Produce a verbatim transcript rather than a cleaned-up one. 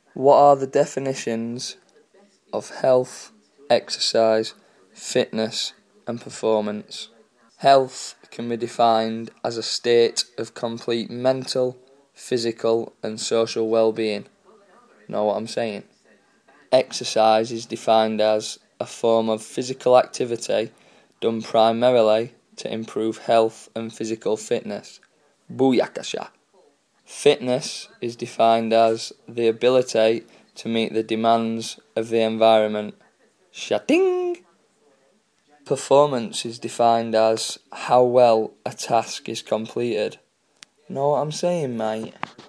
What are the definitions of health, exercise, fitness and performance? Health can be defined as a state of complete mental, physical and social well-being. Know what I'm saying? Exercise is defined as a form of physical activity done primarily to improve health and physical fitness. Booyakasha. Fitness is defined as the ability to meet the demands of the environment. Shating! Performance is defined as how well a task is completed. Know what I'm saying, mate?